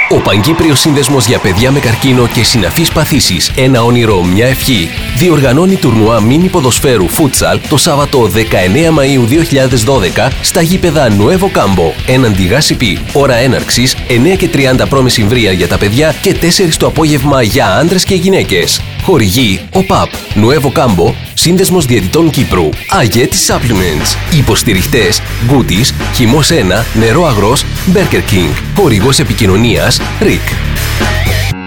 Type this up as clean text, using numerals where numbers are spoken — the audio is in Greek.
Ο Παγκύπριος Σύνδεσμος για παιδιά με καρκίνο και συναφείς παθήσεις, ένα όνειρο, μια ευχή, διοργανώνει τουρνουά μίνι ποδοσφαίρου φούτσαλ το Σάββατο 19 Μαΐου 2012 στα γήπεδα Nuevo Campo, έναντι Γάσιπι. Ώρα έναρξης 9:30 π.μ. για τα παιδιά και 4 το απόγευμα για άντρες και γυναίκες. Χορηγεί ο ΠΑΠ, Nuevo Campo, Σύνδεσμος Διαιτητών Κύπρου, Αγέτη Supplements. Υποστηριχτές Goodies, Χυμός 1, Νερό Αγρός, Burger King. Χορηγός επικοινωνίας RIC.